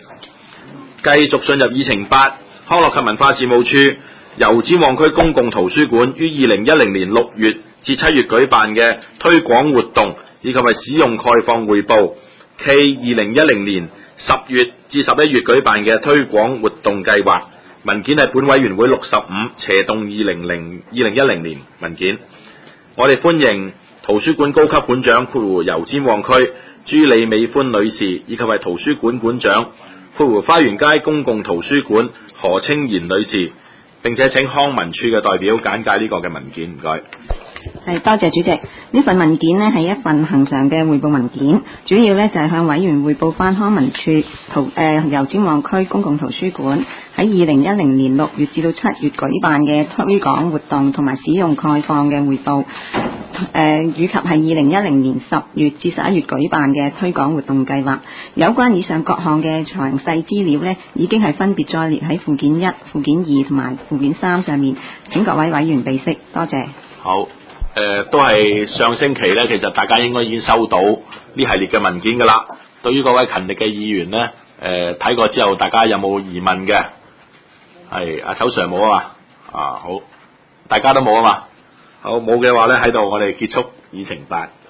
繼續進入議程8，康樂及文化事務處油尖旺區公共圖書館於2010年6月至7月舉辦嘅推廣活動以及係使用概況匯報，暨2010年10月至11月舉辦嘅推廣活動計劃。文件係本委員會65/2010年文件。我哋歡迎圖書館高級館長油尖旺區朱李美歡女士，以及係圖書館館長花園街公共圖書館何清賢女士，並且請康文署嘅代表簡介呢個嘅文件，唔該。 係，多謝主席。呢份文件呢係一份恆常嘅匯報文件，主要呢就係向委員匯報翻康文署油尖旺區公共圖書館喺2010年6月至到7月舉辦嘅推廣活動同埋使用概況嘅匯報，以及係2010年10月至11月舉辦嘅推廣活動計劃。有關以上各項嘅詳細資料呢，已經係分別載列喺附件1、附件2同埋附件3上面，請各位委員備悉。多謝。 好。都係上星期咧，其實大家應該已經收到呢系列嘅文件噶啦。對於各位勤力嘅議員咧，睇過之後，大家有冇疑問嘅？係阿丑 Sir 冇啊嘛？好，大家都冇啊嘛？好，冇嘅話咧，喺度我哋結束議程8。